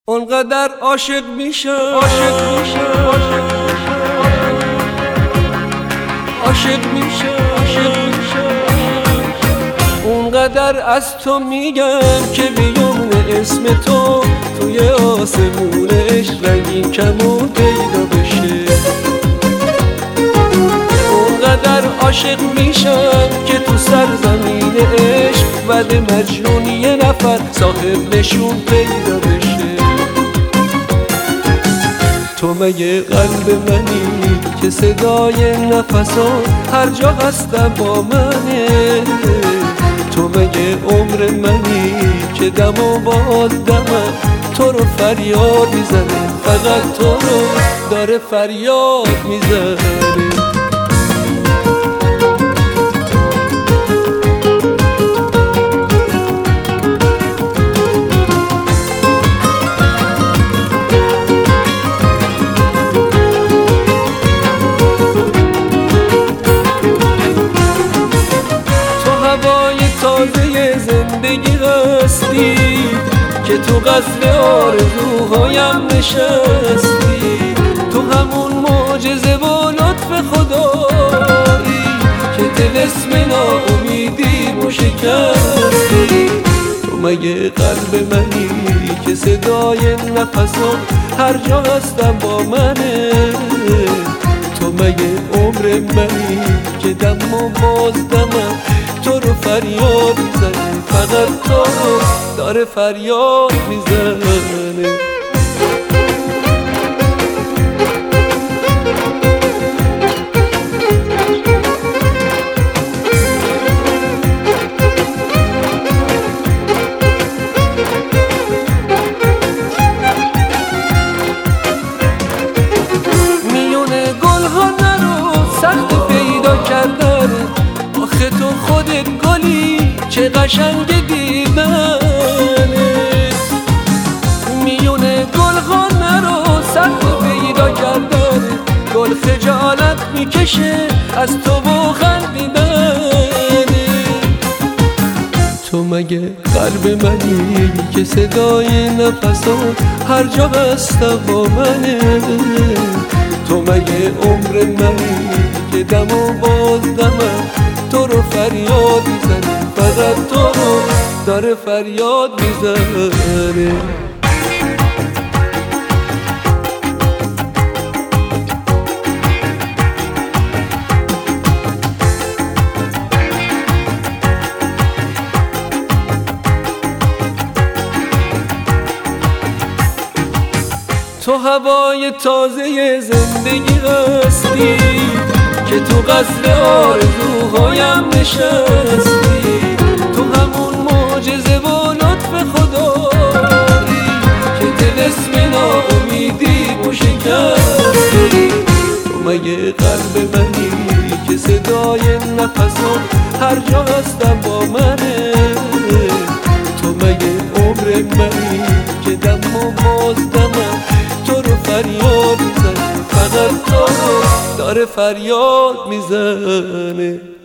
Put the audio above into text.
اونقدر عاشق میشم اونقدر از تو میگم که بیام اسم تو توی آسمون عشق رنگین کمون پیدا بشه. اونقدر عاشق میشم که تو سرزمین عشق وعده مجنون یه نفر صاحب نشون پیدا بشه. تو مگه قلب منی که صدای نفسات هر جا هستم با منه؟ تو مگه عمر منی که دم و باد دمم تو رو فریاد میزنه، فقط تو رو داره فریاد میزنه. تازه زندگی هستی که تو قصر آرزوهایم نشستی، تو همون معجزه و لطف خدایی که طلسم ناامیدی رو شکستی. تو مگه قلب منی که صدای نفسات هر جا هستم با منه؟ تو مگه عمر منی که دم و باز دمم تو رو فریاد میزنه، فقط تو رو داره فریاد میزنه. میونه گل ها نرو سخت پیدا کردن، آخه تو خودت گلی چه قشنگ دیدنت. میونه گل ها نرو سخت پیدا کردن، گل خجالت میکشه از تو و خندیدن. تو مگه قلب منی که صدای نفسات هر جا هستم با منه؟ تو مگه عمر منی که دم و باز دمم تو رو فریاد میزنه، فقط تو رو داره فریاد میزنه. تو هوای تازه زندگی هستی که تو قصر آرزوهایم نشستی، تو همون معجزه و لطف خدایی که طلسم ناامیدی رو شکستی. تو مگه قلب منی که صدای نفسات هر جا هستم با منه؟ تو مگه عمر منی که دم و باز دمم تو رو فریاد میزنه، فقط تو رو داره فریاد میزنه.